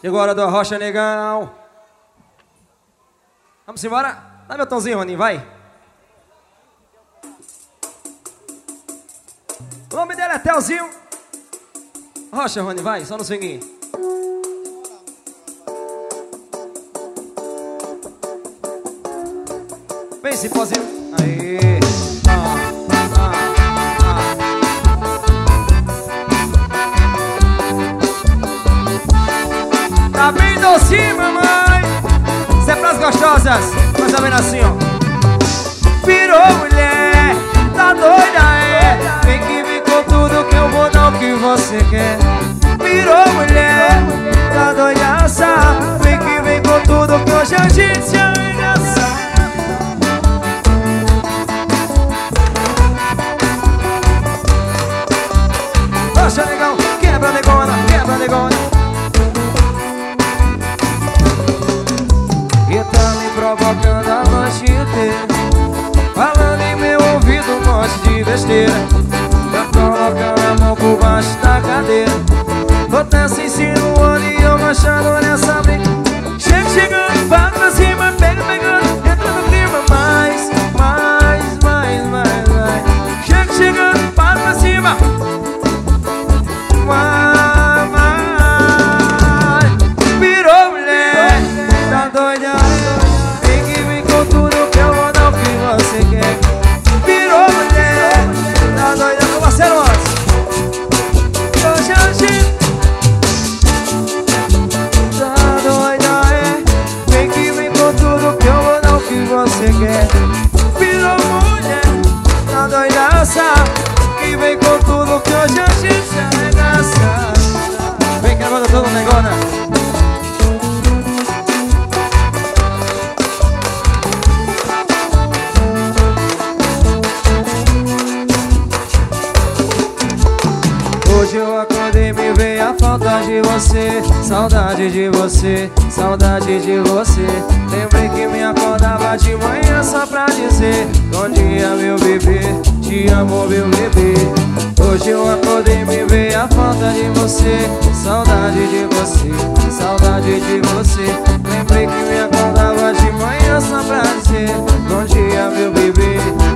Chegou a hora do Arrocha, negão. Vamos embora? Dá meu tomzinho, Roninho, vai. O nome dele é Telzinho. Rocha, Rony, vai, só no swinguinho. Vem esse pozinho. Aê. Tá bem docinho, mamãe. Isso é pras gostosas. Mais ou menos assim, ó. Virou mulher, tá doida, é. Vem que vem com tudo que eu vou dar o que você quer. Virou mulher, tá doidaça. Vem que vem com tudo que hoje a gente se arregaça. Poxa, negão, quebra negona, quebra negona. E tá me provocando a noite inteira, falando em meu ouvido um monte de besteira. Tá colocando a mão por baixo da cadeira. Tô até se insinuando e eu gostando nessa briga. Chega chegando, vai pra cima, pega pegando, entra no clima. Mais, mais, mais, mais, mais. Chega chegando, vai pra cima. Mais, mais. Virou mulher, tá doida. Vem que vem com tudo que eu vou dar o que você quer. Virou mulher, tá doida. Meu parceiro antes. Hoje a gente tá doida, é. Vem que vem com tudo que eu vou dar o que você quer. Virou mulher, tá doidaça. Que vem com tudo que hoje a gente se arregaça. Vem que agora todo negona. Hoje eu acordei e me veio a falta de você. Saudade de você, saudade de você. Lembrei que me acordava de manhã só pra dizer: bom dia, meu bebê, te amo, meu bebê. Hoje eu acordei e me veio a falta de você. Saudade de você, saudade de você. Lembrei que me acordava de manhã só pra dizer: bom dia, meu bebê.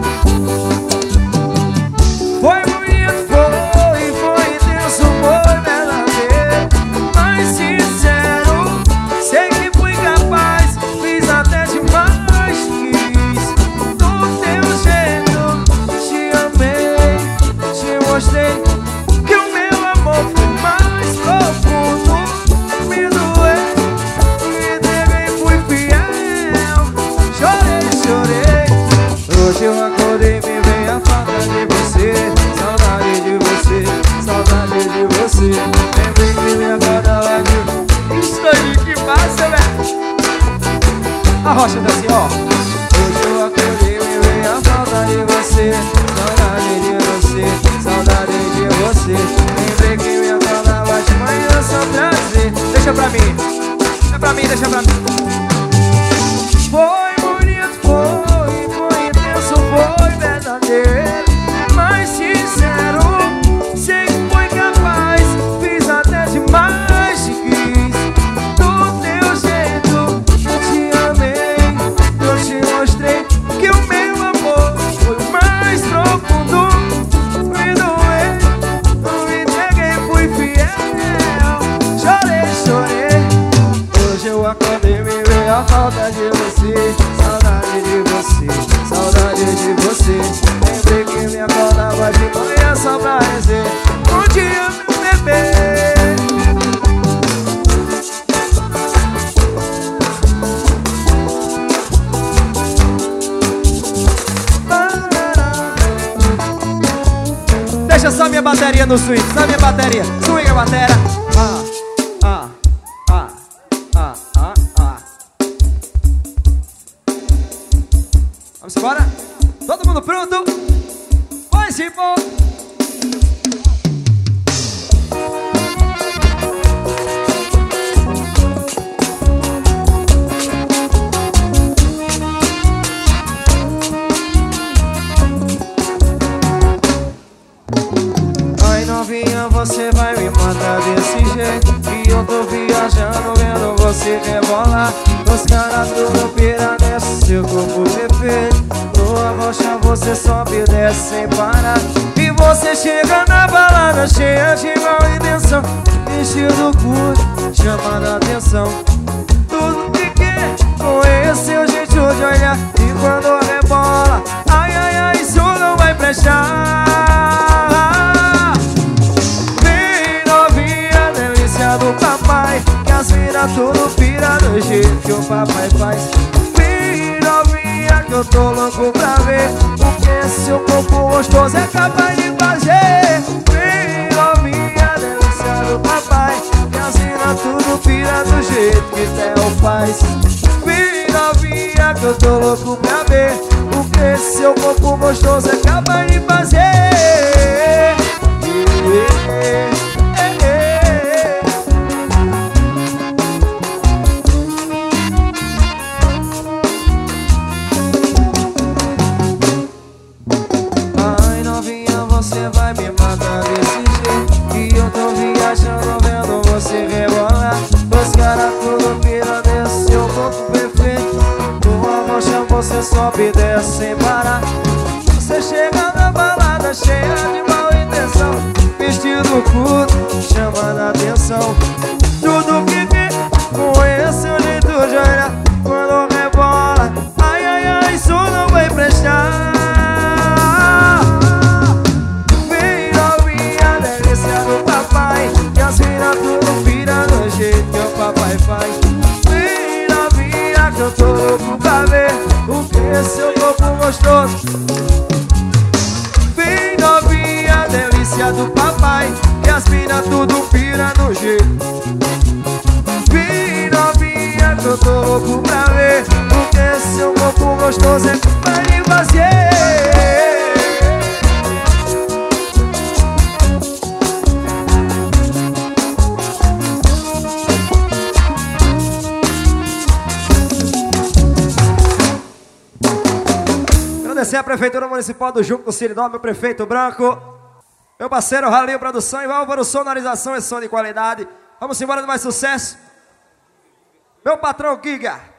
Foi bonito, foi intenso, foi verdadeiro, mas sincero. Sei que fui capaz, fiz até demais. Quis do teu jeito, te amei, te mostrei que o meu amor foi mais profundo. Me doei, me entreguei, fui fiel. Chorei, chorei. Hoje eu acordei e me veio a falta de você. Saudade de você, saudade de você. Lembrei que me acordava de... Isso aí, que massa, velho. A Rocha tá assim, ó. Hoje eu acordei e me veio a falta de você. Saudade de você, saudade de você. Lembrei que me acordava de manhã só pra dizer: deixa pra mim, deixa pra mim, deixa pra mim. Foi bonito, foi intenso, foi verdadeiro, mas sincero. Sei que foi capaz, fiz até demais. Te quis do teu jeito, eu te amei, eu te mostrei que o meu amor foi mais profundo. Me doei, me entreguei, fui fiel. Chorei, chorei. Hoje eu acordei e me veio a falta de você. Saudade de você, saudade de você. Lembrei que me acordava de manhã só pra dizer: bom dia, meu bebê. Deixa só minha bateria no swing, só minha bateria. Swing a bateria. Vamos embora? Todo mundo pronto? Vai-se embora! Ai, novinha, você vai me matar desse jeito. E eu tô viajando, vestido curto, chamando a atenção. Tudo que quer com esse seu jeito de olhar. E quando rebola, ai, ai, ai, isso não vai prestar. Vem novinha, delícia do papai, que as minas tudo pira do jeito que o papai faz. Vem novinha, que eu tô louco pra ver o que seu corpo gostoso é capaz de fazer. Vem novinha, delícia do papai, que as minas tudo pira do jeito que Theo faz. Vem novinha, que eu tô louco pra ver o que seu corpo gostoso é capaz de fazer. Ai novinha, você vai me matar desse jeito, e eu tô viajando vendo você rebolar. Os caras tudo pira desse seu corpo perfeito. Tua rocha você sobe e desce sem parar. Você chega na balada cheia de mal intenção, vestido curto, chamando a atenção. Tudo que quer com esse seu jeito de olhar. Quando rebola, ai, ai, ai, isso não vai prestar. Vem novinha, delícia do papai, que as minas tudo vira do jeito que o papai faz. Vem novinha, que eu tô louco pra ver o que seu corpo gostoso. Vem novinha, delícia do papai, que as minas tudo vira do jeito. Vem novinha, que eu tô louco pra ver o que seu corpo gostoso é capaz de fazer. Agradecer a Prefeitura Municipal do Junco do Siridó, meu prefeito branco, meu parceiro Ralinho Produção e Álvaro Sonorização e som de qualidade. Vamos embora de mais sucesso. Meu patrão Giga.